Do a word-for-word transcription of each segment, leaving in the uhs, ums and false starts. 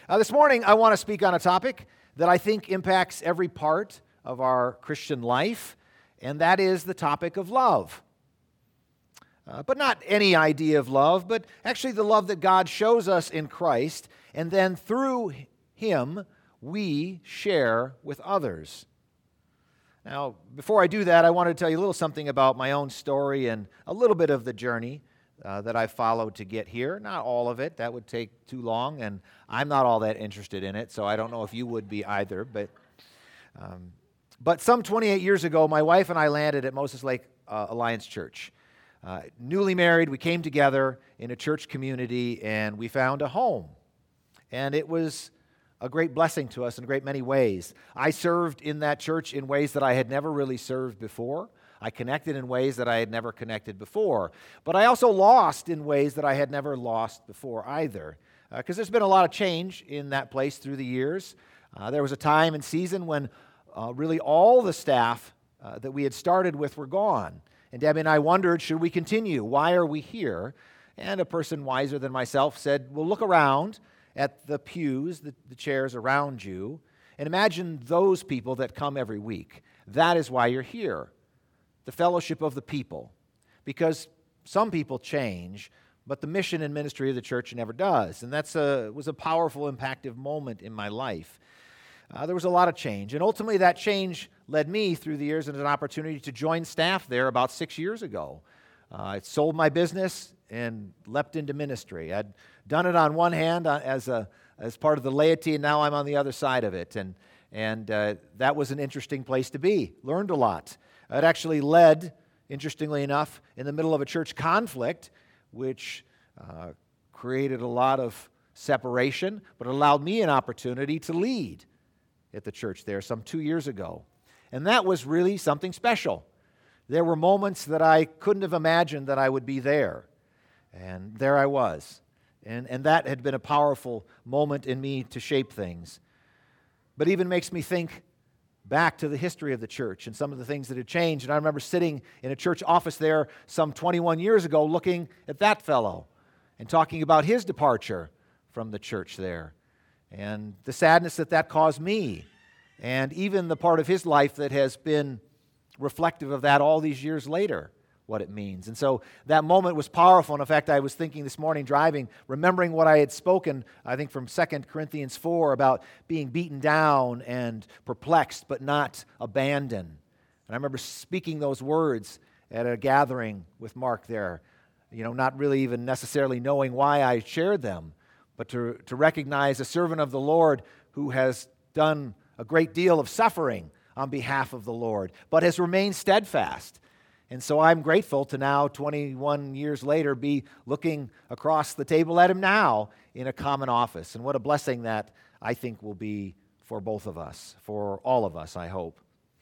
Uh, this morning, I want to speak on a topic that I think impacts every part of our Christian life, and that is the topic of love. Uh, but not any idea of love, but actually the love that God shows us in Christ, and then through Him, we share with others. Now, before I do that, I want to tell you a little something about my own story and a little bit of the journey uh, that I followed to get here. Not all of it. That would take too long, and I'm not all that interested in it, so I don't know if you would be either. But um, but some twenty-eight years ago, my wife and I landed at Moses Lake uh, Alliance Church. Uh, newly married, we came together in a church community, and we found a home. And it was a great blessing to us in a great many ways. I served in that church in ways that I had never really served before. I connected in ways that I had never connected before. But I also lost in ways that I had never lost before either. Because uh, there's been a lot of change in that place through the years. Uh, there was a time and season when uh, really all the staff uh, that we had started with were gone. And Debbie and I wondered, should we continue? Why are we here? And a person wiser than myself said, well, look around at the pews, the, the chairs around you, and imagine those people that come every week. That is why you're here, the fellowship of the people. Because some people change, but the mission and ministry of the church never does. And that was a powerful, impactve moment in my life. Uh, there was a lot of change. And ultimately, that change led me through the years into an opportunity to join staff there about six years ago. Uh, I sold my business and leapt into ministry. I'd done it on one hand uh, as a as part of the laity, and now I'm on the other side of it. And and uh, that was an interesting place to be. Learned a lot. It actually led, interestingly enough, in the middle of a church conflict, which uh, created a lot of separation, but allowed me an opportunity to lead at the church there some two years ago. And that was really something special. There were moments that I couldn't have imagined that I would be there. And there I was. And, and that had been a powerful moment in me to shape things. But even makes me think back to the history of the church and some of the things that had changed. And I remember sitting in a church office there some twenty-one years ago looking at that fellow and talking about his departure from the church there and the sadness that that caused me and even the part of his life that has been reflective of that all these years later, what it means. And so that moment was powerful. And in fact, I was thinking this morning driving, remembering what I had spoken, I think from Second Corinthians four, about being beaten down and perplexed, but not abandoned. And I remember speaking those words at a gathering with Mark there, you know, not really even necessarily knowing why I shared them, but to, to recognize a servant of the Lord who has done a great deal of suffering on behalf of the Lord, but has remained steadfast. And so I'm grateful to now, twenty-one years later, be looking across the table at him now in a common office. And what a blessing that I think will be for both of us, for all of us, I hope.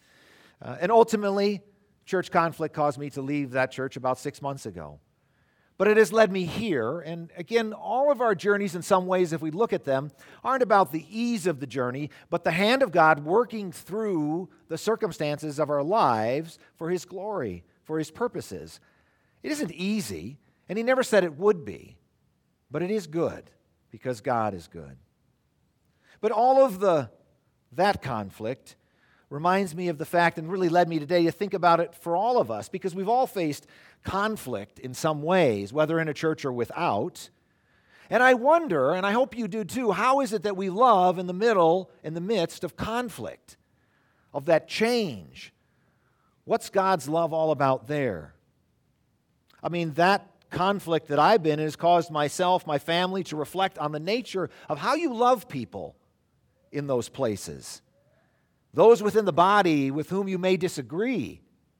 Uh, and ultimately, church conflict caused me to leave that church about six months ago. But it has led me here, and again, all of our journeys in some ways, if we look at them, aren't about the ease of the journey, but the hand of God working through the circumstances of our lives for His glory, for His purposes. It isn't easy, and He never said it would be, but it is good, because God is good. But all of the that conflict reminds me of the fact, and really led me today to think about it for all of us, because we've all faced conflict in some ways, whether in a church or without. And I wonder, and I hope you do too, how is it that we love in the middle, in the midst of conflict, of that change? What's God's love all about there? I mean, that conflict that I've been in has caused myself, my family, to reflect on the nature of how you love people in those places. Those within the body with whom you may disagree,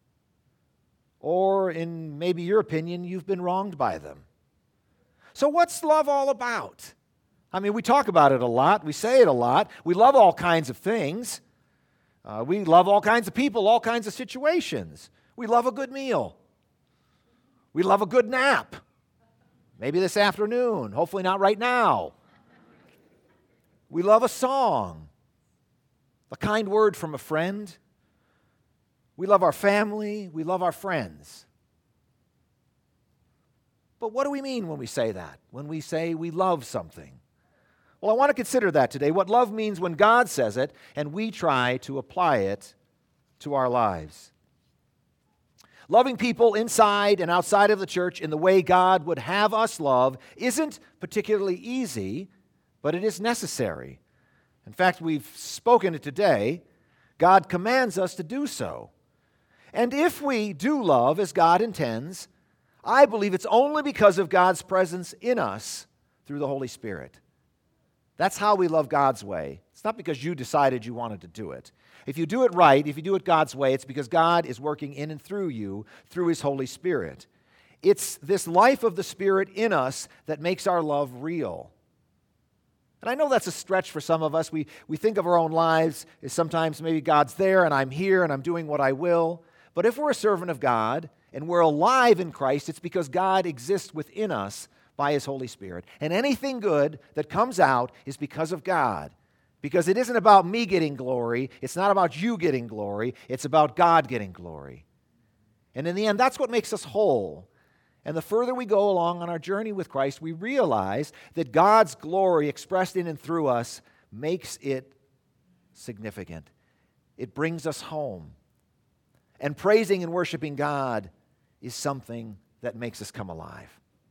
or in maybe your opinion, you've been wronged by them. So what's love all about? I mean, we talk about it a lot. We say it a lot. We love all kinds of things. Uh, we love all kinds of people, all kinds of situations. We love a good meal. We love a good nap. Maybe this afternoon. Hopefully not right now. We love a song. A kind word from a friend. We love our family. We love our friends. But what do we mean when we say that? When we say we love something? Well, I want to consider that today, what love means when God says it, and we try to apply it to our lives. Loving people inside and outside of the church in the way God would have us love isn't particularly easy, but it is necessary. In fact, we've spoken it today. God commands us to do so. And if we do love as God intends, I believe it's only because of God's presence in us through the Holy Spirit. That's how we love God's way. It's not because you decided you wanted to do it. If you do it right, if you do it God's way, it's because God is working in and through you through His Holy Spirit. It's this life of the Spirit in us that makes our love real. And I know that's a stretch for some of us. We, we think of our own lives as sometimes maybe God's there and I'm here and I'm doing what I will. But if we're a servant of God and we're alive in Christ, it's because God exists within us by His Holy Spirit. And anything good that comes out is because of God. Because it isn't about me getting glory. It's not about you getting glory. It's about God getting glory. And in the end, that's what makes us whole. And the further we go along on our journey with Christ, we realize that God's glory expressed in and through us makes it significant. It brings us home. And praising and worshiping God is something that makes us come alive.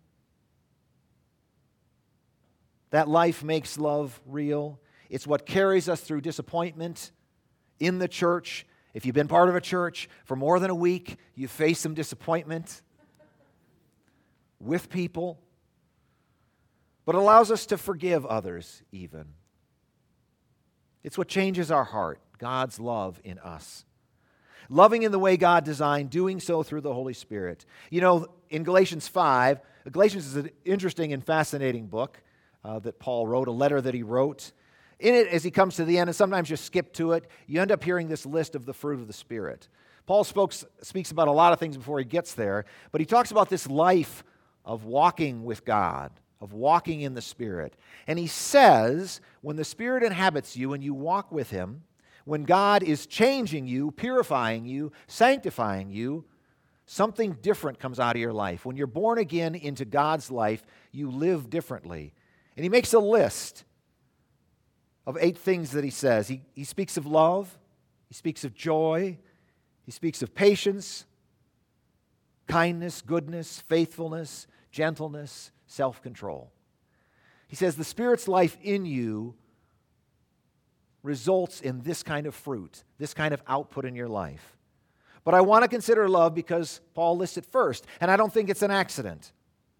That life makes love real. It's what carries us through disappointment in the church. If you've been part of a church for more than a week, you face some disappointment with people. But it allows us to forgive others even. It's what changes our heart, God's love in us. Loving in the way God designed, doing so through the Holy Spirit. You know, in Galatians five, Galatians is an interesting and fascinating book uh, that Paul wrote, a letter that he wrote. In it, as he comes to the end, and sometimes you skip to it, you end up hearing this list of the fruit of the Spirit. Paul spoke, speaks about a lot of things before he gets there, but he talks about this life of walking with God, of walking in the Spirit. And he says, when the Spirit inhabits you and you walk with Him, when God is changing you, purifying you, sanctifying you, something different comes out of your life. When you're born again into God's life, you live differently. And he makes a list of eight things that he says. He, he speaks of love. He speaks of joy. He speaks of patience, kindness, goodness, faithfulness, gentleness, self-control. He says the Spirit's life in you results in this kind of fruit, this kind of output in your life. But I want to consider love because Paul lists it first, and I don't think it's an accident.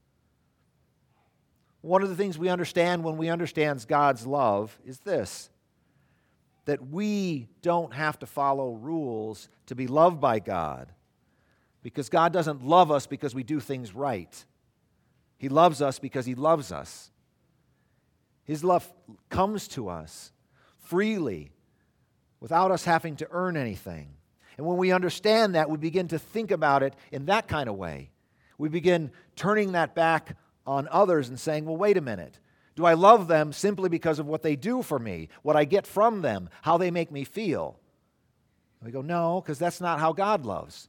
One of the things we understand when we understand God's love is this, that we don't have to follow rules to be loved by God, because God doesn't love us because we do things right. He loves us because He loves us. His love comes to us freely without us having to earn anything. And when we understand that, we begin to think about it in that kind of way. We begin turning that back on others and saying, well, wait a minute. Do I love them simply because of what they do for me, what I get from them, how they make me feel? And we go, no, because that's not how God loves.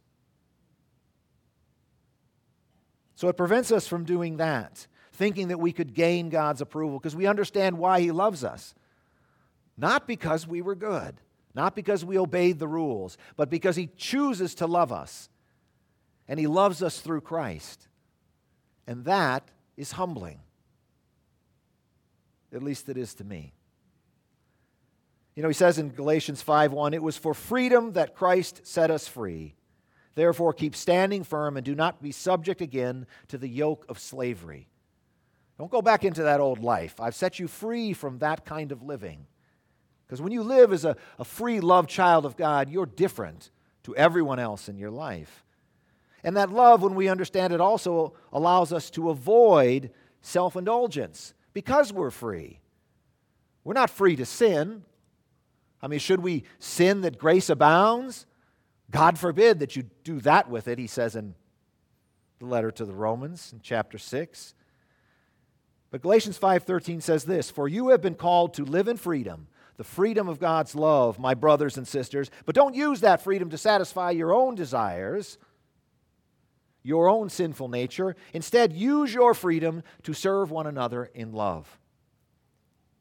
So it prevents us from doing that, thinking that we could gain God's approval, because we understand why He loves us. Not because we were good, not because we obeyed the rules, but because He chooses to love us. And He loves us through Christ. And that is humbling. At least it is to me. You know, he says in Galatians five one, it was for freedom that Christ set us free. Therefore, keep standing firm and do not be subject again to the yoke of slavery. Don't go back into that old life. I've set you free from that kind of living. Because when you live as a, a free, loved child of God, you're different to everyone else in your life. And that love, when we understand it, also allows us to avoid self-indulgence because we're free. We're not free to sin. I mean, should we sin that grace abounds? God forbid that you do that with it, he says in the letter to the Romans in chapter six. But Galatians five thirteen says this, for you have been called to live in freedom, the freedom of God's love, my brothers and sisters, but don't use that freedom to satisfy your own desires, your own sinful nature. Instead, use your freedom to serve one another in love.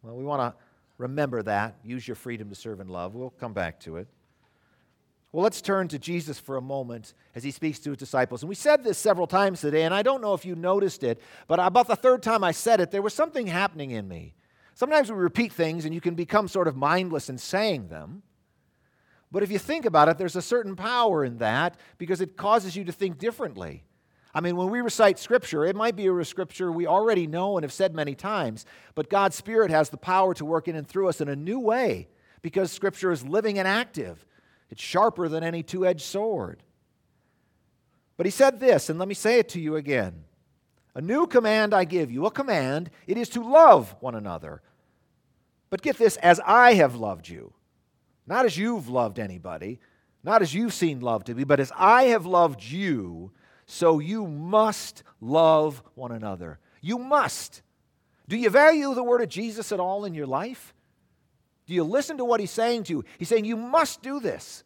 Well, we want to remember that. Use your freedom to serve in love. We'll come back to it. Well, let's turn to Jesus for a moment as he speaks to his disciples. And we said this several times today, and I don't know if you noticed it, but about the third time I said it, there was something happening in me. Sometimes we repeat things and you can become sort of mindless in saying them. But if you think about it, there's a certain power in that because it causes you to think differently. I mean, when we recite Scripture, it might be a Scripture we already know and have said many times, but God's Spirit has the power to work in and through us in a new way because Scripture is living and active. It's sharper than any two-edged sword. But he said this, and let me say it to you again. A new command I give you, a command, it is to love one another. But get this, as I have loved you. Not as you've loved anybody, not as you've seen love to be, but as I have loved you, so you must love one another. You must. Do you value the word of Jesus at all in your life? Do you listen to what he's saying to you? He's saying you must do this.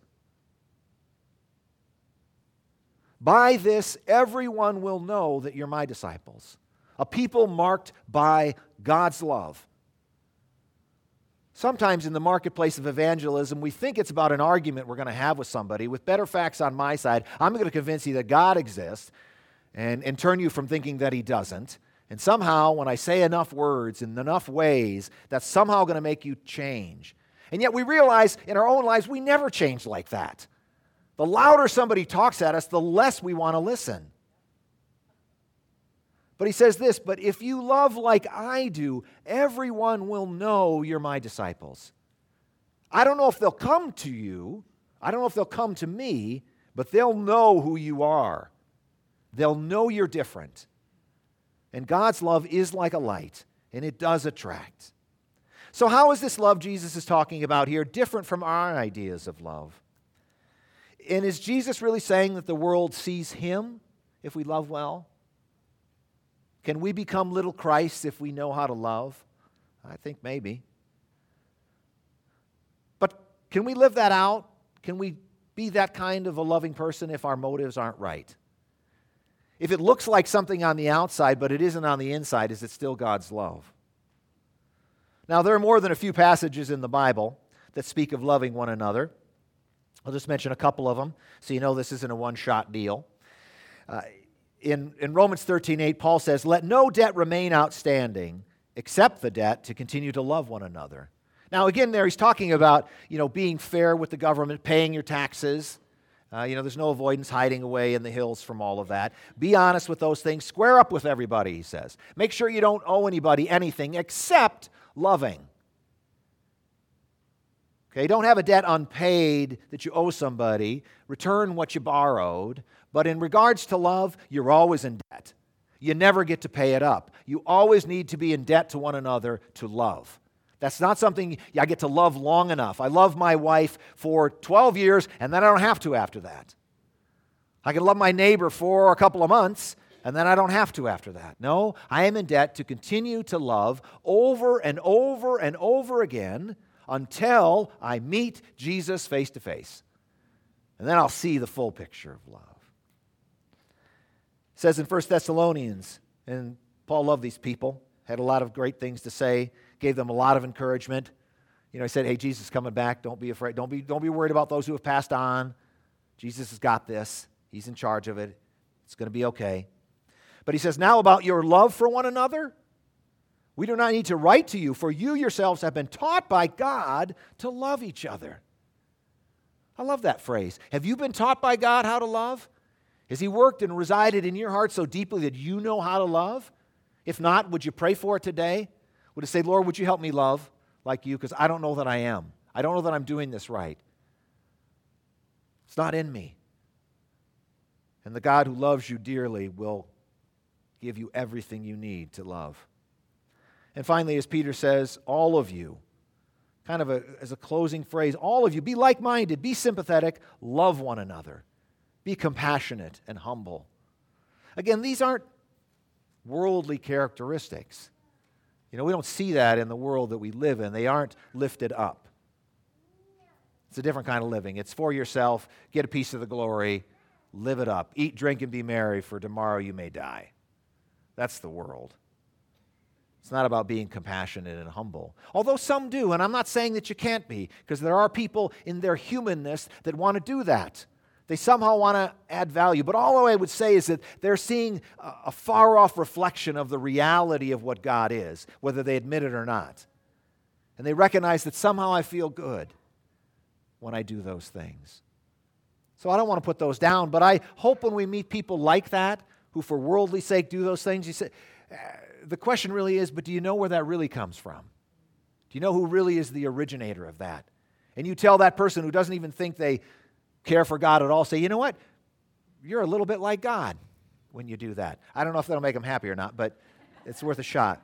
By this, everyone will know that you're my disciples, a people marked by God's love. Sometimes in the marketplace of evangelism, we think it's about an argument we're going to have with somebody. With better facts on my side, I'm going to convince you that God exists and, and turn you from thinking that he doesn't. And somehow, when I say enough words in enough ways, that's somehow going to make you change. And yet we realize in our own lives, we never change like that. The louder somebody talks at us, the less we want to listen. But he says this, but if you love like I do, everyone will know you're my disciples. I don't know if they'll come to you. I don't know if they'll come to me, but they'll know who you are. They'll know you're different. And God's love is like a light, and it does attract. So how is this love Jesus is talking about here different from our ideas of love? And is Jesus really saying that the world sees him if we love well? Can we become little Christs if we know how to love? I think maybe. But can we live that out? Can we be that kind of a loving person if our motives aren't right? If it looks like something on the outside, but it isn't on the inside, is it still God's love? Now, there are more than a few passages in the Bible that speak of loving one another. I'll just mention a couple of them so you know this isn't a one-shot deal. Uh, in, in Romans thirteen eight, Paul says, let no debt remain outstanding except the debt to continue to love one another. Now, again, there he's talking about, you know, being fair with the government, paying your taxes. Uh, you know, there's no avoidance hiding away in the hills from all of that. Be honest with those things. Square up with everybody, he says. Make sure you don't owe anybody anything except loving. Okay, don't have a debt unpaid that you owe somebody. Return what you borrowed. But in regards to love, you're always in debt. You never get to pay it up. You always need to be in debt to one another to love. That's not something I get to love long enough. I love my wife for twelve years, and then I don't have to after that. I can love my neighbor for a couple of months, and then I don't have to after that. No, I am in debt to continue to love over and over and over again until I meet Jesus face to face. And then I'll see the full picture of love. It says in First Thessalonians, and Paul loved these people, had a lot of great things to say, gave them a lot of encouragement. You know, he said, hey, Jesus is coming back. Don't be afraid. Don't be, don't be worried about those who have passed on. Jesus has got this. He's in charge of it. It's going to be okay. But he says, now about your love for one another, we do not need to write to you, for you yourselves have been taught by God to love each other. I love that phrase. Have you been taught by God how to love? Has he worked and resided in your heart so deeply that you know how to love? If not, would you pray for it today? Would you say, Lord, would you help me love like you? Because I don't know that I am. I don't know that I'm doing this right. It's not in me. And the God who loves you dearly will give you everything you need to love. And finally, as Peter says, all of you, kind of a, as a closing phrase, all of you, be like-minded, be sympathetic, love one another, be compassionate and humble. Again, these aren't worldly characteristics. You know, we don't see that in the world that we live in. They aren't lifted up. It's a different kind of living. It's for yourself, get a piece of the glory, live it up. Eat, drink, and be merry, for tomorrow you may die. That's the world. It's not about being compassionate and humble. Although some do, and I'm not saying that you can't be, because there are people in their humanness that want to do that. They somehow want to add value. But all I would say is that they're seeing a far-off reflection of the reality of what God is, whether they admit it or not. And they recognize that somehow I feel good when I do those things. So I don't want to put those down, but I hope when we meet people like that, who for worldly sake do those things, you say, the question really is, but do you know where that really comes from? Do you know who really is the originator of that? And you tell that person who doesn't even think they care for God at all, say, you know what? You're a little bit like God when you do that. I don't know if that'll make them happy or not, but it's worth a shot.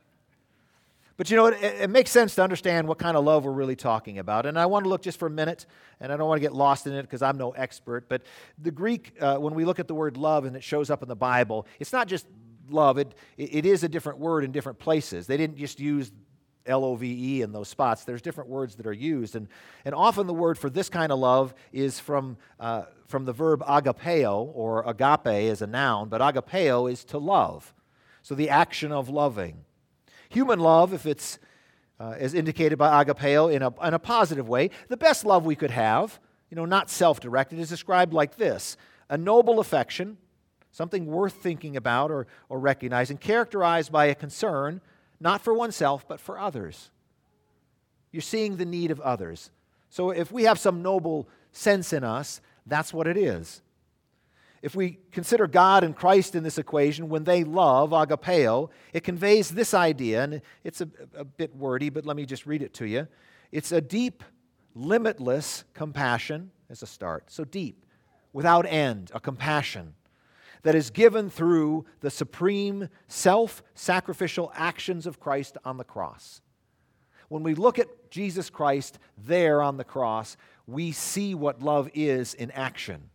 But you know, it, it makes sense to understand what kind of love we're really talking about. And I want to look just for a minute, and I don't want to get lost in it because I'm no expert, but the Greek, uh, when we look at the word love and it shows up in the Bible, it's not just love. It, it is a different word in different places. They didn't just use L O V E in those spots. There's different words that are used. And, and often the word for this kind of love is from, uh, from the verb agapeo, or agape as a noun, but agapeo is to love. So the action of loving. Human love, if it's uh, as indicated by agapeo in a, in a positive way, the best love we could have, you know, not self-directed, is described like this: a noble affection, something worth thinking about or, or recognizing, characterized by a concern, not for oneself, but for others. You're seeing the need of others. So if we have some noble sense in us, that's what it is. If we consider God and Christ in this equation, when they love, agapeo, it conveys this idea, and it's a, a bit wordy, but let me just read it to you. It's a deep, limitless compassion as a start. So deep, without end, a compassion that is given through the supreme self-sacrificial actions of Christ on the cross. When we look at Jesus Christ there on the cross, we see what love is in action.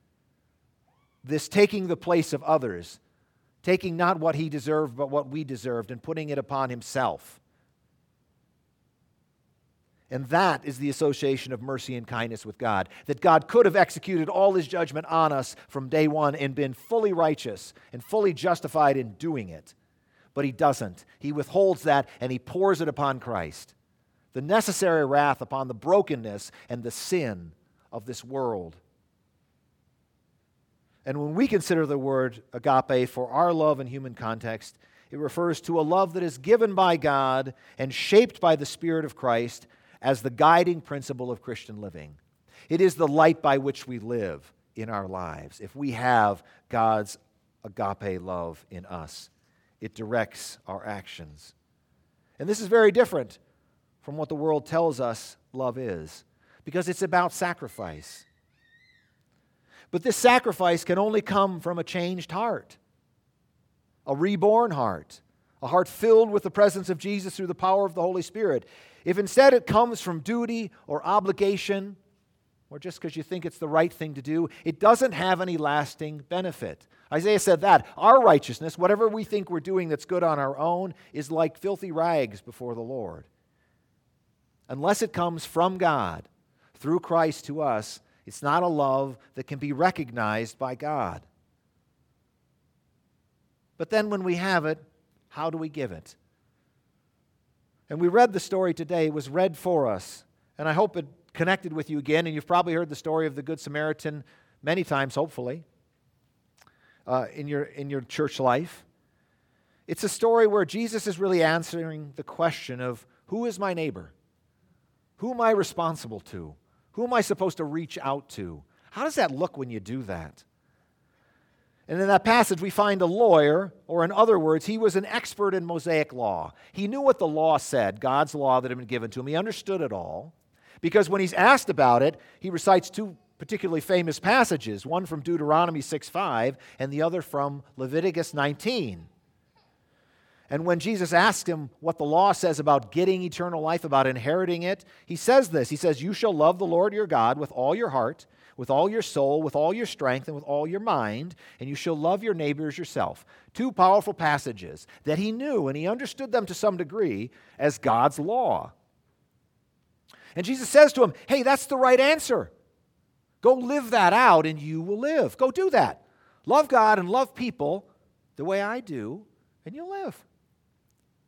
This taking the place of others, taking not what he deserved, but what we deserved, and putting it upon himself. And that is the association of mercy and kindness with God. That God could have executed all his judgment on us from day one and been fully righteous and fully justified in doing it. But he doesn't. He withholds that and he pours it upon Christ. The necessary wrath upon the brokenness and the sin of this world. And when we consider the word agape for our love in human context, it refers to a love that is given by God and shaped by the Spirit of Christ as the guiding principle of Christian living. It is the light by which we live in our lives. If we have God's agape love in us, it directs our actions. And this is very different from what the world tells us love is, because it's about sacrifice. But this sacrifice can only come from a changed heart, a reborn heart, a heart filled with the presence of Jesus through the power of the Holy Spirit. If instead it comes from duty or obligation, or just because you think it's the right thing to do, it doesn't have any lasting benefit. Isaiah said that. Our righteousness, whatever we think we're doing that's good on our own, is like filthy rags before the Lord. Unless it comes from God, through Christ to us, it's not a love that can be recognized by God. But then when we have it, how do we give it? And we read the story today. It was read for us. And I hope it connected with you again. And you've probably heard the story of the Good Samaritan many times, hopefully, uh, in your, in your church life. It's a story where Jesus is really answering the question of, who is my neighbor? Who am I responsible to? Who am I supposed to reach out to? How does that look when you do that? And in that passage, we find a lawyer, or in other words, he was an expert in Mosaic law. He knew what the law said, God's law that had been given to him. He understood it all. Because when he's asked about it, he recites two particularly famous passages, one from Deuteronomy six five and the other from Leviticus nineteen. And when Jesus asked him what the law says about getting eternal life, about inheriting it, he says this. He says, "You shall love the Lord your God with all your heart, with all your soul, with all your strength, and with all your mind, and you shall love your neighbor as yourself." Two powerful passages that he knew, and he understood them to some degree as God's law. And Jesus says to him, hey, that's the right answer. Go live that out, and you will live. Go do that. Love God and love people the way I do, and you'll live.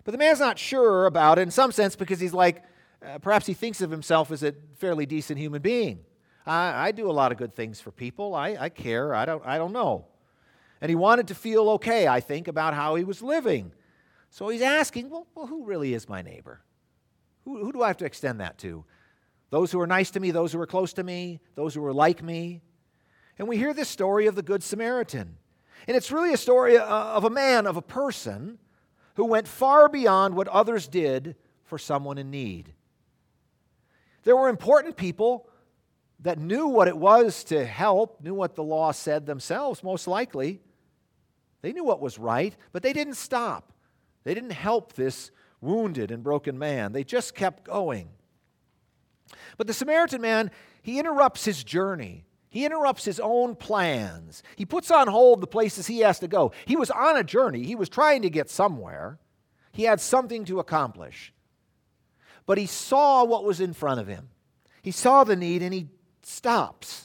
But the man's not sure about it in some sense because he's like, uh, perhaps he thinks of himself as a fairly decent human being. I, I do a lot of good things for people. I, I care. I don't, I don't know. And he wanted to feel okay, I think, about how he was living. So he's asking, well, well who really is my neighbor? Who, who do I have to extend that to? Those who are nice to me, those who are close to me, those who are like me. And we hear this story of the Good Samaritan. And it's really a story of a man, of a person, who went far beyond what others did for someone in need. There were important people that knew what it was to help, knew what the law said themselves, most likely. They knew what was right, but they didn't stop. They didn't help this wounded and broken man. They just kept going. But the Samaritan man, he interrupts his journey. He interrupts his own plans. He puts on hold the places he has to go. He was on a journey. He was trying to get somewhere. He had something to accomplish. But he saw what was in front of him. He saw the need and he stops.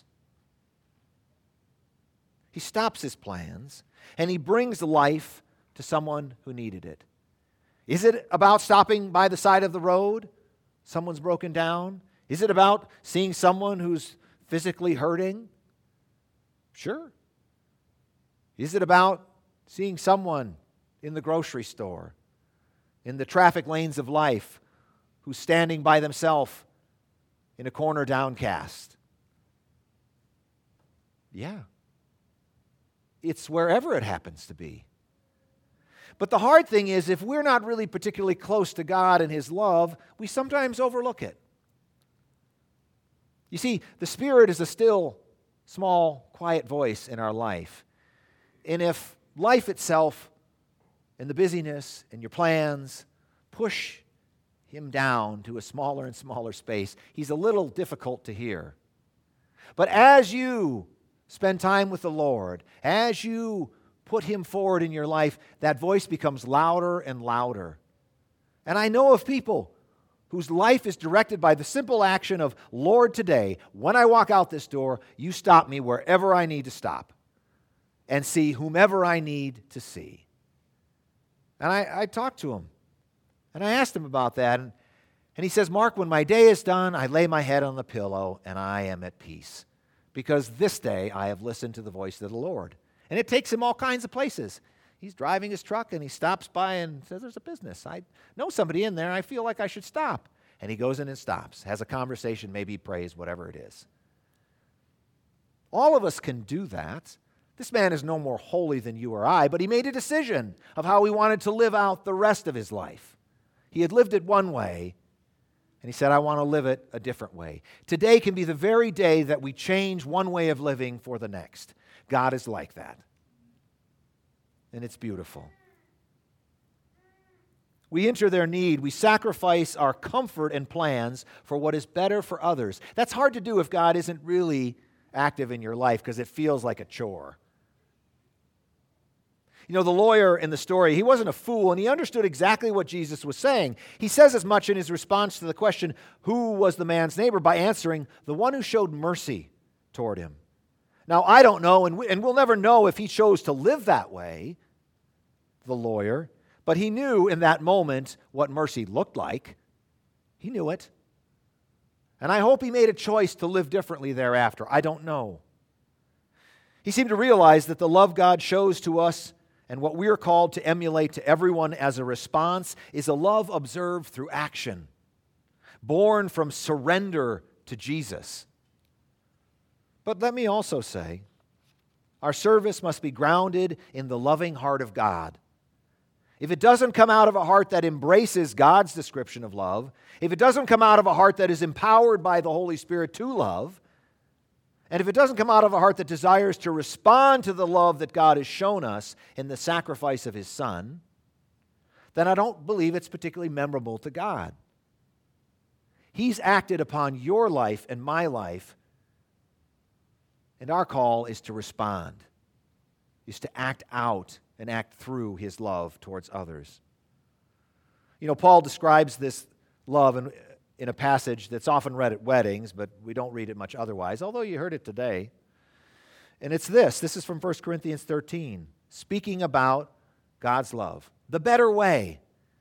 He stops his plans and he brings life to someone who needed it. Is it about stopping by the side of the road? Someone's broken down? Is it about seeing someone who's physically hurting? Sure. Is it about seeing someone in the grocery store, in the traffic lanes of life, who's standing by themselves in a corner downcast? Yeah. It's wherever it happens to be. But the hard thing is, if we're not really particularly close to God and His love, we sometimes overlook it. You see, the Spirit is a still, small, quiet voice in our life. And if life itself and the busyness and your plans push Him down to a smaller and smaller space, He's a little difficult to hear. But as you spend time with the Lord, as you put Him forward in your life, that voice becomes louder and louder. And I know of people whose life is directed by the simple action of, Lord, today, when I walk out this door, you stop me wherever I need to stop and see whomever I need to see. And I, I talked to him, and I asked him about that, and, and he says, Mark, when my day is done, I lay my head on the pillow, and I am at peace, because this day I have listened to the voice of the Lord. And it takes him all kinds of places. He's driving his truck, and he stops by and says, there's a business. I know somebody in there. I feel like I should stop. And he goes in and stops, has a conversation, maybe prays, whatever it is. All of us can do that. This man is no more holy than you or I, but he made a decision of how he wanted to live out the rest of his life. He had lived it one way, and he said, I want to live it a different way. Today can be the very day that we change one way of living for the next. God is like that. And it's beautiful. We enter their need. We sacrifice our comfort and plans for what is better for others. That's hard to do if God isn't really active in your life because it feels like a chore. You know, the lawyer in the story, he wasn't a fool, and he understood exactly what Jesus was saying. He says as much in his response to the question, who was the man's neighbor, by answering, the one who showed mercy toward him. Now, I don't know, and, we, and we'll never know if he chose to live that way, the lawyer, but he knew in that moment what mercy looked like. He knew it. And I hope he made a choice to live differently thereafter. I don't know. He seemed to realize that the love God shows to us and what we are called to emulate to everyone as a response is a love observed through action, born from surrender to Jesus. But let me also say, our service must be grounded in the loving heart of God. If it doesn't come out of a heart that embraces God's description of love, if it doesn't come out of a heart that is empowered by the Holy Spirit to love, and if it doesn't come out of a heart that desires to respond to the love that God has shown us in the sacrifice of His Son, then I don't believe it's particularly memorable to God. He's acted upon your life and my life, and our call is to respond, is to act out and act through His love towards others. You know, Paul describes this love in, in a passage that's often read at weddings, but we don't read it much otherwise, although you heard it today. And it's this. This is from First Corinthians thirteen, speaking about God's love. The better way.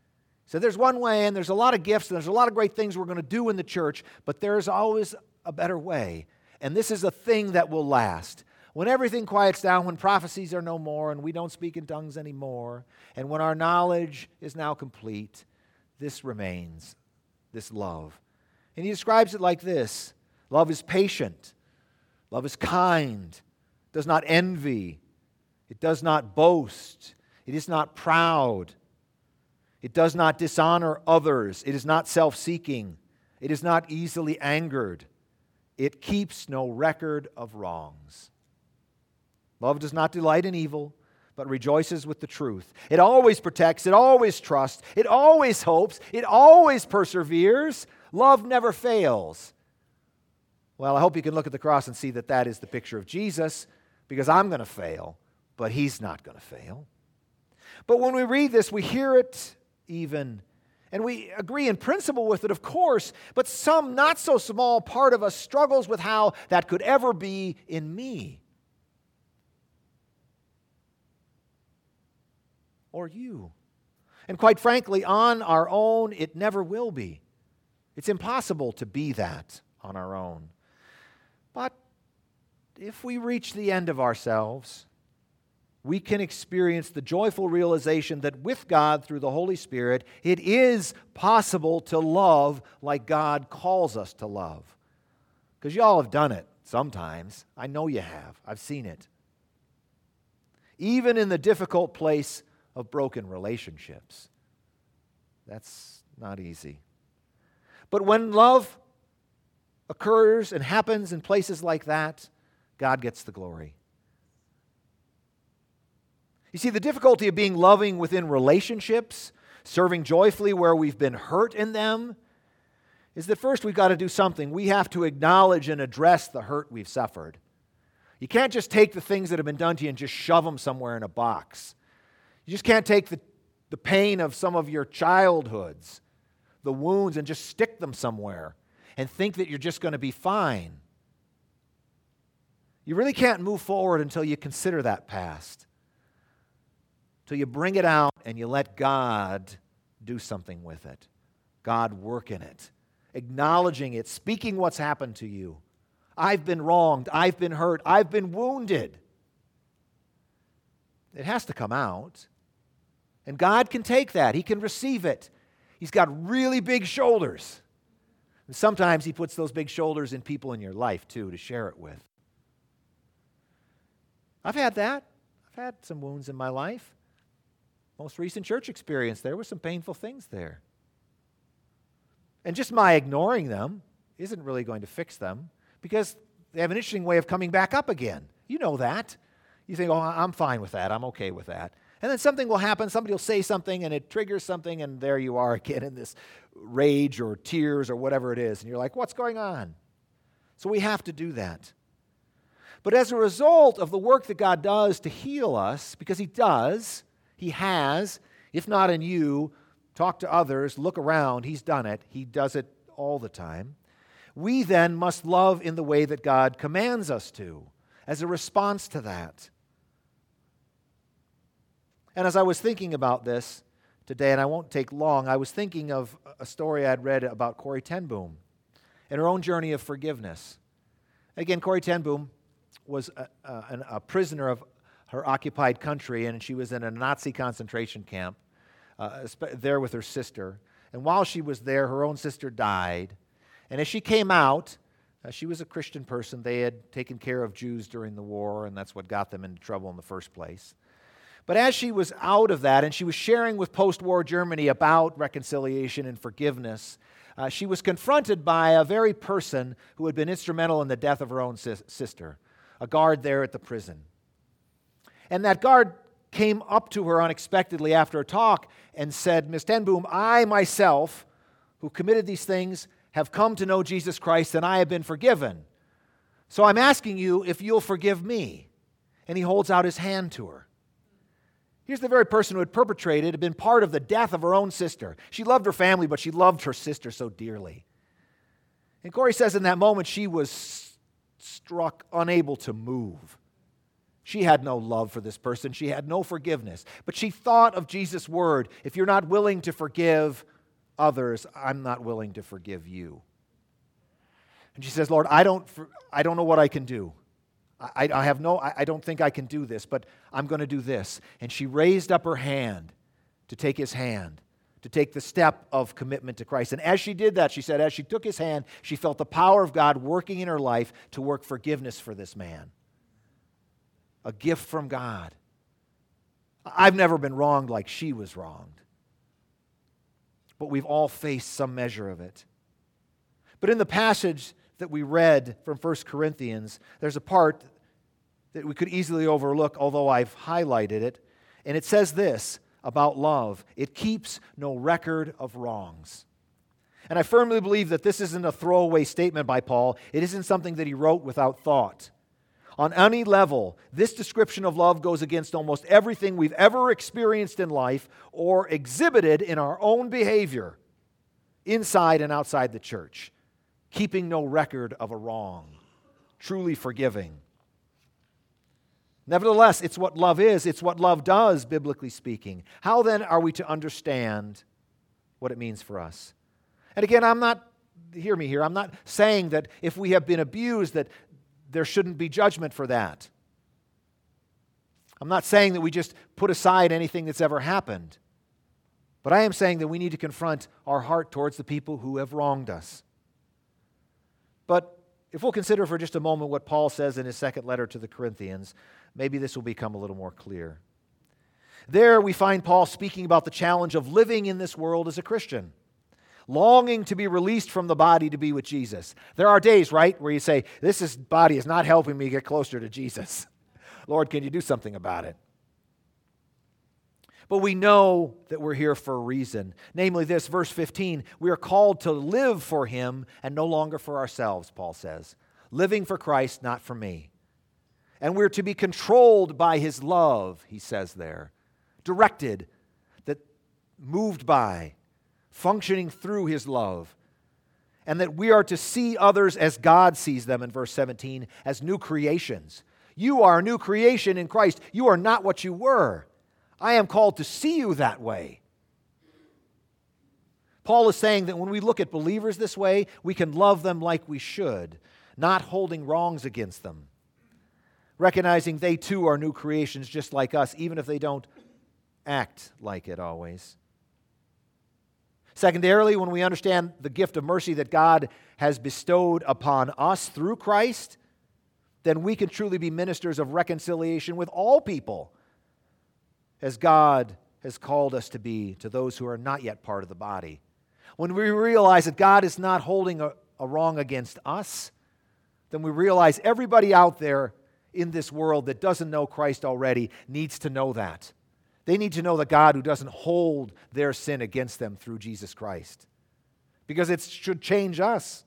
So there's one way, and there's a lot of gifts, and there's a lot of great things we're going to do in the church, but there's always a better way. And this is a thing that will last. When everything quiets down, when prophecies are no more, and we don't speak in tongues anymore, and when our knowledge is now complete, this remains, this love. And he describes it like this: love is patient, love is kind, does not envy, it does not boast, it is not proud, it does not dishonor others, it is not self-seeking, it is not easily angered, it keeps no record of wrongs. Love does not delight in evil, but rejoices with the truth. It always protects, it always trusts, it always hopes, it always perseveres. Love never fails. Well, I hope you can look at the cross and see that that is the picture of Jesus, because I'm going to fail, but He's not going to fail. But when we read this, we hear it even, and we agree in principle with it, of course, but some not so small part of us struggles with how that could ever be in me. Or you. And quite frankly, on our own, it never will be. It's impossible to be that on our own. But if we reach the end of ourselves, we can experience the joyful realization that with God, through the Holy Spirit, it is possible to love like God calls us to love. Because you all have done it sometimes. I know you have. I've seen it. Even in the difficult place of broken relationships. That's not easy. But when love occurs and happens in places like that, God gets the glory. You see, the difficulty of being loving within relationships, serving joyfully where we've been hurt in them, is that first we've got to do something. We have to acknowledge and address the hurt we've suffered. You can't just take the things that have been done to you and just shove them somewhere in a box. You just can't take the, the pain of some of your childhoods, the wounds, and just stick them somewhere and think that you're just going to be fine. You really can't move forward until you consider that past, until you bring it out and you let God do something with it, God work in it, acknowledging it, speaking what's happened to you. I've been wronged, I've been hurt, I've been wounded. It has to come out. And God can take that. He can receive it. He's got really big shoulders. And sometimes He puts those big shoulders in people in your life, too, to share it with. I've had that. I've had some wounds in my life. Most recent church experience, there were some painful things there. And just my ignoring them isn't really going to fix them, because they have an interesting way of coming back up again. You know that. You think, oh, I'm fine with that. I'm okay with that. And then something will happen, somebody will say something, and it triggers something, and there you are again in this rage or tears or whatever it is. And you're like, what's going on? So we have to do that. But as a result of the work that God does to heal us, because He does, He has, if not in you, talk to others, look around, He's done it. He does it all the time. We then must love in the way that God commands us to, as a response to that. And as I was thinking about this today, and I won't take long, I was thinking of a story I'd read about Corrie ten Boom and her own journey of forgiveness. Again, Corrie ten Boom was a, a, a prisoner of her occupied country, and she was in a Nazi concentration camp uh, there with her sister. And while she was there, her own sister died. And as she came out, uh, she was a Christian person. They had taken care of Jews during the war, and that's what got them into trouble in the first place. But as she was out of that, and she was sharing with post-war Germany about reconciliation and forgiveness, uh, she was confronted by a very person who had been instrumental in the death of her own sis- sister, a guard there at the prison. And that guard came up to her unexpectedly after a talk and said, Miss ten Boom, I myself, who committed these things, have come to know Jesus Christ, and I have been forgiven. So I'm asking you if you'll forgive me. And he holds out his hand to her. Here's the very person who had perpetrated, had been part of the death of her own sister. She loved her family, but she loved her sister so dearly. And Corrie says in that moment she was struck, unable to move. She had no love for this person. She had no forgiveness. But she thought of Jesus' word, if you're not willing to forgive others, I'm not willing to forgive you. And she says, Lord, I don't, I don't know what I can do. I, I have no, I don't think I can do this, but I'm going to do this. And she raised up her hand to take his hand, to take the step of commitment to Christ. And as she did that, she said, as she took his hand, she felt the power of God working in her life to work forgiveness for this man. A gift from God. I've never been wronged like she was wronged. But we've all faced some measure of it. But in the passage that we read from First Corinthians, there's a part that we could easily overlook, although I've highlighted it. And it says this about love: it keeps no record of wrongs. And I firmly believe that this isn't a throwaway statement by Paul. It isn't something that he wrote without thought. On any level, this description of love goes against almost everything we've ever experienced in life or exhibited in our own behavior, inside and outside the church. Keeping no record of a wrong, truly forgiving. Nevertheless, it's what love is. It's what love does, biblically speaking. How then are we to understand what it means for us? And again, I'm not, hear me here, I'm not saying that if we have been abused that there shouldn't be judgment for that. I'm not saying that we just put aside anything that's ever happened. But I am saying that we need to confront our heart towards the people who have wronged us. But if we'll consider for just a moment what Paul says in his second letter to the Corinthians, maybe this will become a little more clear. There we find Paul speaking about the challenge of living in this world as a Christian, longing to be released from the body to be with Jesus. There are days, right, where you say, this is, body is not helping me get closer to Jesus. Lord, can you do something about it? But we know that we're here for a reason. Namely this, verse fifteen, we are called to live for Him and no longer for ourselves, Paul says. Living for Christ, not for me. And we're to be controlled by His love, he says there. Directed, that moved by, functioning through His love. And that we are to see others as God sees them in verse seventeen, as new creations. You are a new creation in Christ. You are not what you were. I am called to see you that way. Paul is saying that when we look at believers this way, we can love them like we should, not holding wrongs against them. Recognizing they too are new creations just like us, even if they don't act like it always. Secondarily, when we understand the gift of mercy that God has bestowed upon us through Christ, then we can truly be ministers of reconciliation with all people, as God has called us to be to those who are not yet part of the body. When we realize that God is not holding a, a wrong against us, then we realize everybody out there in this world that doesn't know Christ already needs to know that. They need to know the God who doesn't hold their sin against them through Jesus Christ. Because it should change us.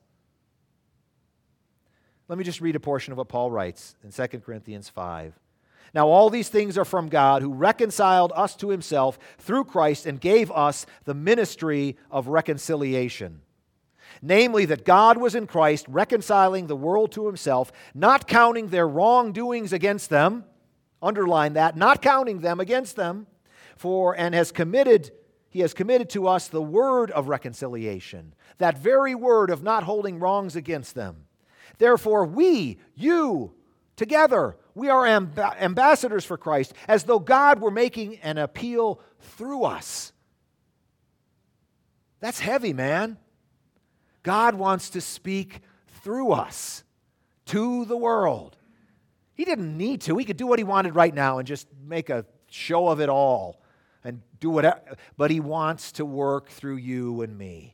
Let me just read a portion of what Paul writes in Second Corinthians five. Now all these things are from God, who reconciled us to Himself through Christ and gave us the ministry of reconciliation. Namely, that God was in Christ reconciling the world to Himself, not counting their wrongdoings against them. Underline that, not counting them against them, for and has committed, He has committed to us the word of reconciliation, that very word of not holding wrongs against them. Therefore we, you, together, we are amb- ambassadors for Christ, as though God were making an appeal through us. That's heavy, man. God wants to speak through us to the world. He didn't need to. He could do what He wanted right now and just make a show of it all and do whatever. But He wants to work through you and me.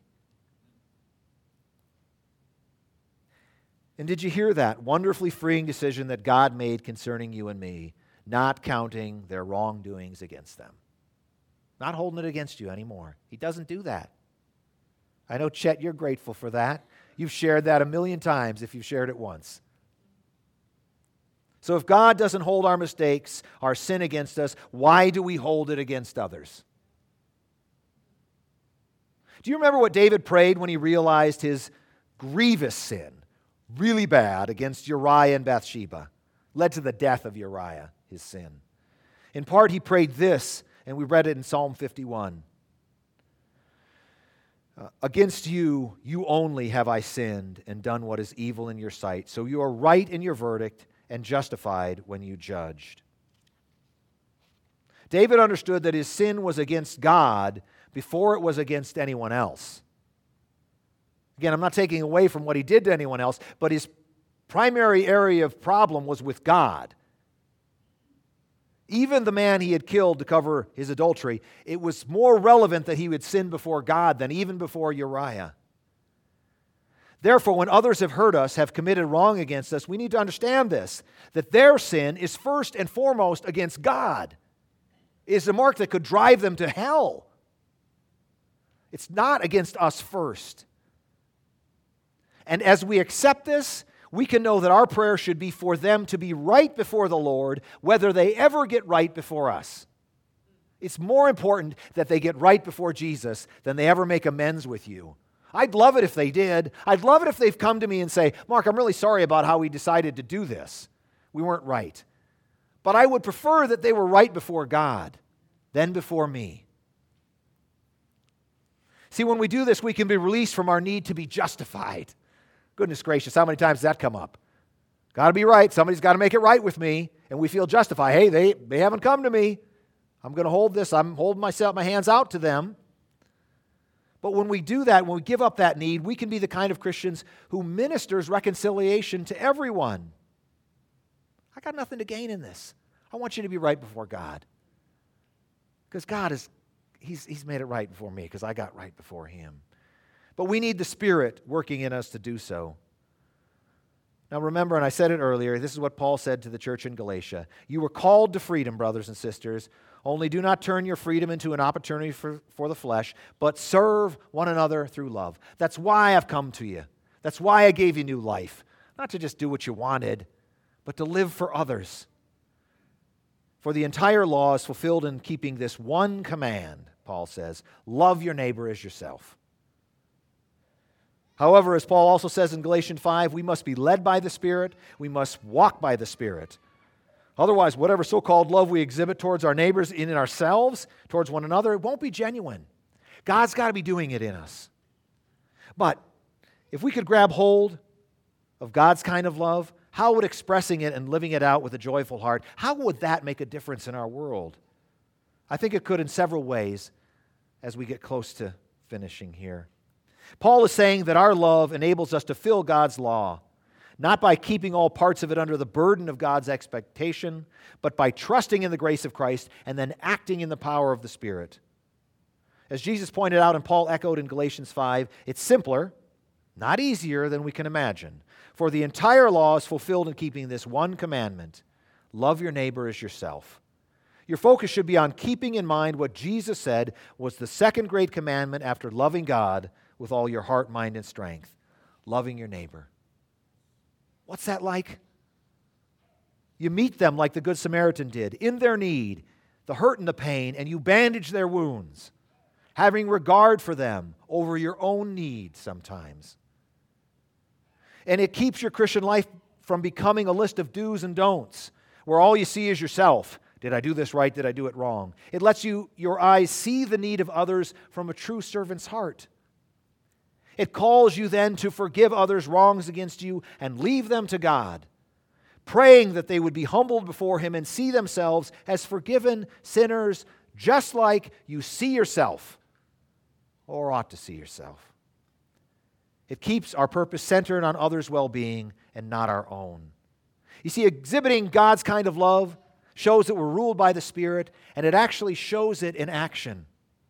And did you hear that wonderfully freeing decision that God made concerning you and me, not counting their wrongdoings against them? Not holding it against you anymore. He doesn't do that. I know, Chet, you're grateful for that. You've shared that a million times if you've shared it once. So if God doesn't hold our mistakes, our sin against us, why do we hold it against others? Do you remember what David prayed when he realized his grievous sin, really bad, against Uriah and Bathsheba? led to the death of Uriah, his sin. In part, he prayed this, and we read it in Psalm fifty-one. Uh, Against you, you only have I sinned and done what is evil in your sight. So you are right in your verdict and justified when you judged. David understood that his sin was against God before it was against anyone else. Again, I'm not taking away from what he did to anyone else, but his primary area of problem was with God. Even the man he had killed to cover his adultery, it was more relevant that he would sin before God than even before Uriah. Therefore, when others have hurt us, have committed wrong against us, we need to understand this, that their sin is first and foremost against God. It is a mark that could drive them to hell. It's not against us first. And as we accept this, we can know that our prayer should be for them to be right before the Lord, whether they ever get right before us. It's more important that they get right before Jesus than they ever make amends with you. I'd love it if they did. I'd love it if they've come to me and say, Mark, I'm really sorry about how we decided to do this. We weren't right. But I would prefer that they were right before God than before me. See, when we do this, we can be released from our need to be justified. Goodness gracious, how many times does that come up? Got to be right. Somebody's got to make it right with me, and we feel justified. Hey, they, they haven't come to me. I'm going to hold this. I'm holding myself, my hands out to them. But when we do that, when we give up that need, we can be the kind of Christians who ministers reconciliation to everyone. I got nothing to gain in this. I want you to be right before God. Because God is, he's, he's made it right before me because I got right before Him. But we need the Spirit working in us to do so. Now remember, and I said it earlier, this is what Paul said to the church in Galatia. You were called to freedom, brothers and sisters. Only do not turn your freedom into an opportunity for, for the flesh, but serve one another through love. That's why I've come to you. That's why I gave you new life. Not to just do what you wanted, but to live for others. For the entire law is fulfilled in keeping this one command, Paul says, love your neighbor as yourself. However, as Paul also says in Galatians five, we must be led by the Spirit. We must walk by the Spirit. Otherwise, whatever so-called love we exhibit towards our neighbors and in ourselves, towards one another, it won't be genuine. God's got to be doing it in us. But if we could grab hold of God's kind of love, how would expressing it and living it out with a joyful heart, how would that make a difference in our world? I think it could in several ways as we get close to finishing here. Paul is saying that our love enables us to fill God's law, not by keeping all parts of it under the burden of God's expectation, but by trusting in the grace of Christ and then acting in the power of the Spirit. As Jesus pointed out and Paul echoed in Galatians five, it's simpler, not easier than we can imagine. For the entire law is fulfilled in keeping this one commandment, love your neighbor as yourself. Your focus should be on keeping in mind what Jesus said was the second great commandment after loving God with all your heart, mind, and strength, loving your neighbor. What's that like? You meet them like the Good Samaritan did, in their need, the hurt and the pain, and you bandage their wounds, having regard for them over your own needs sometimes. And it keeps your Christian life from becoming a list of do's and don'ts, where all you see is yourself. Did I do this right? Did I do it wrong? It lets you, your eyes see the need of others from a true servant's heart. It calls you then to forgive others' wrongs against you and leave them to God, praying that they would be humbled before Him and see themselves as forgiven sinners, just like you see yourself, or ought to see yourself. It keeps our purpose centered on others' well-being and not our own. You see, exhibiting God's kind of love shows that we're ruled by the Spirit, and it actually shows it in action.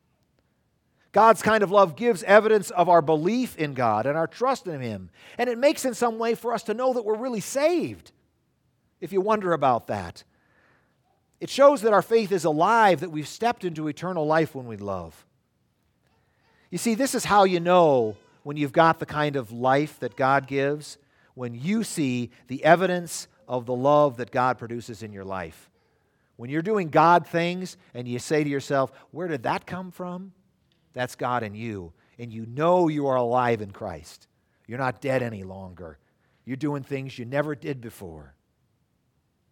God's kind of love gives evidence of our belief in God and our trust in Him. And it makes in some way for us to know that we're really saved, if you wonder about that. It shows that our faith is alive, that we've stepped into eternal life when we love. You see, this is how you know when you've got the kind of life that God gives, when you see the evidence of the love that God produces in your life. When you're doing God things and you say to yourself, where did that come from? That's God in you, and you know you are alive in Christ. You're not dead any longer. You're doing things you never did before.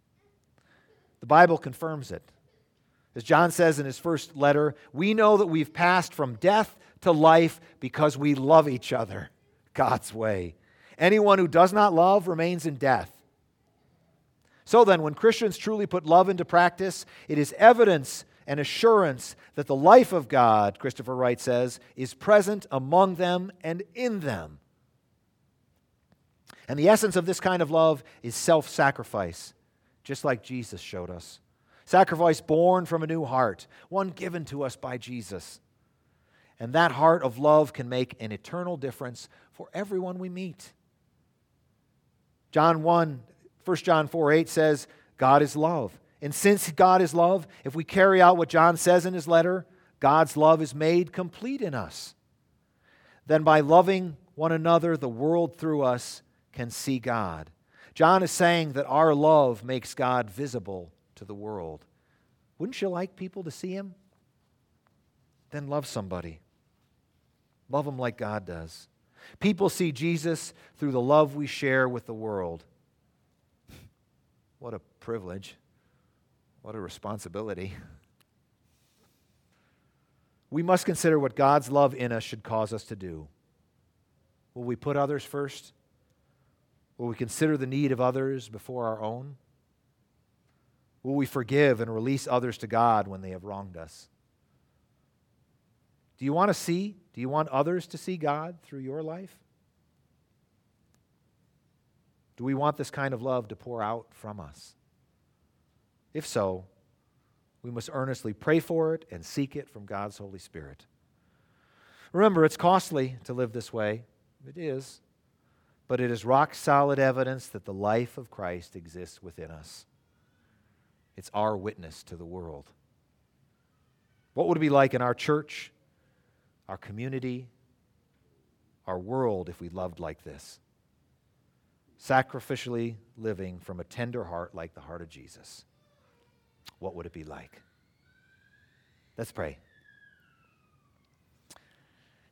The Bible confirms it. As John says in his first letter, we know that we've passed from death to life because we love each other God's way. Anyone who does not love remains in death. So then, when Christians truly put love into practice, it is evidence and assurance that the life of God, Christopher Wright says, is present among them and in them. And the essence of this kind of love is self-sacrifice, just like Jesus showed us. Sacrifice born from a new heart, one given to us by Jesus. And that heart of love can make an eternal difference for everyone we meet. John one, First John four eight says, God is love. And since God is love, if we carry out what John says in his letter, God's love is made complete in us. Then by loving one another, the world through us can see God. John is saying that our love makes God visible to the world. Wouldn't you like people to see Him? Then love somebody. Love them like God does. People see Jesus through the love we share with the world. What a privilege. What a responsibility. We must consider what God's love in us should cause us to do. Will we put others first? Will we consider the need of others before our own? Will we forgive and release others to God when they have wronged us? Do you want to see? Do you want others to see God through your life? Do we want this kind of love to pour out from us? If so, we must earnestly pray for it and seek it from God's Holy Spirit. Remember, it's costly to live this way. It is. But it is rock-solid evidence that the life of Christ exists within us. It's our witness to the world. What would it be like in our church, our community, our world if we loved like this? Sacrificially living from a tender heart like the heart of Jesus. What would it be like? Let's pray.